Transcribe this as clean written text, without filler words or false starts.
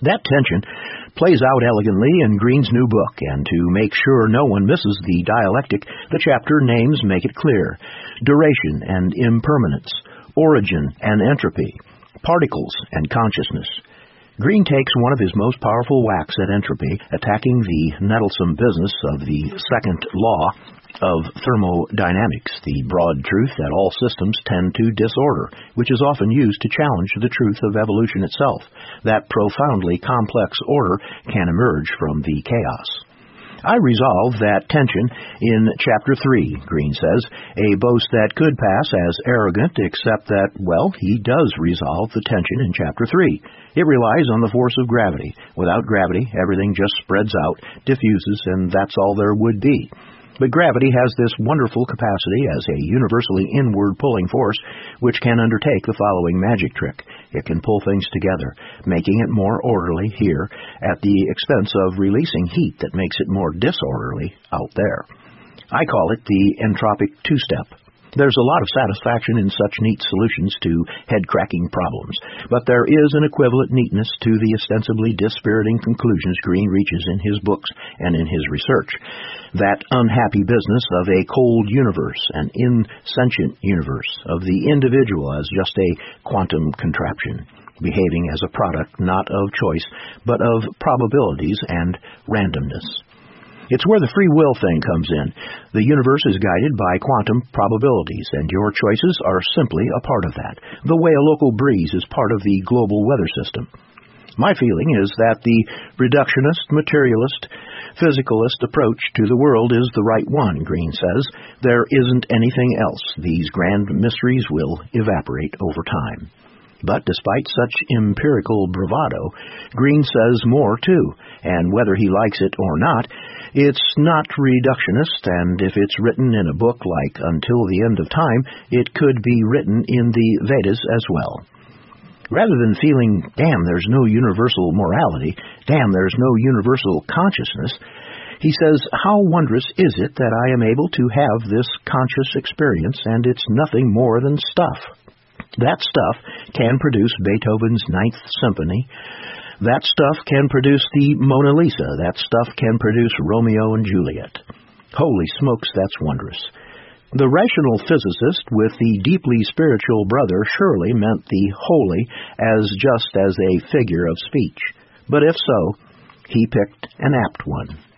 That tension plays out elegantly in Green's new book, and to make sure no one misses the dialectic, the chapter names make it clear: duration and impermanence, origin and entropy, particles and consciousness. Green takes one of his most powerful whacks at entropy, attacking the nettlesome business of the second law of thermodynamics, the broad truth that all systems tend to disorder, which is often used to challenge the truth of evolution itself. That profoundly complex order can emerge from the chaos. I resolve that tension in Chapter 3, Green says, a boast that could pass as arrogant, except that, well, he does resolve the tension in Chapter 3. It relies on the force of gravity. Without gravity, everything just spreads out, diffuses, and that's all there would be. But gravity has this wonderful capacity as a universally inward pulling force which can undertake the following magic trick. It can pull things together, making it more orderly here at the expense of releasing heat that makes it more disorderly out there. I call it the entropic two-step. There's a lot of satisfaction in such neat solutions to head-cracking problems, but there is an equivalent neatness to the ostensibly dispiriting conclusions Green reaches in his books and in his research. That unhappy business of a cold universe, an insentient universe, of the individual as just a quantum contraption, behaving as a product not of choice, but of probabilities and randomness. It's where the free will thing comes in. The universe is guided by quantum probabilities, and your choices are simply a part of that, the way a local breeze is part of the global weather system. My feeling is that the reductionist, materialist, physicalist approach to the world is the right one, Green says. There isn't anything else. These grand mysteries will evaporate over time. But despite such empirical bravado, Green says more, too, and whether he likes it or not, it's not reductionist, and if it's written in a book like Until the End of Time, it could be written in the Vedas as well. Rather than feeling, damn, there's no universal morality, damn, there's no universal consciousness, he says, how wondrous is it that I am able to have this conscious experience, and it's nothing more than stuff. That stuff can produce Beethoven's Ninth Symphony. That stuff can produce the Mona Lisa. That stuff can produce Romeo and Juliet. Holy smokes, that's wondrous. The rational physicist with the deeply spiritual brother surely meant the holy as just as a figure of speech. But if so, he picked an apt one.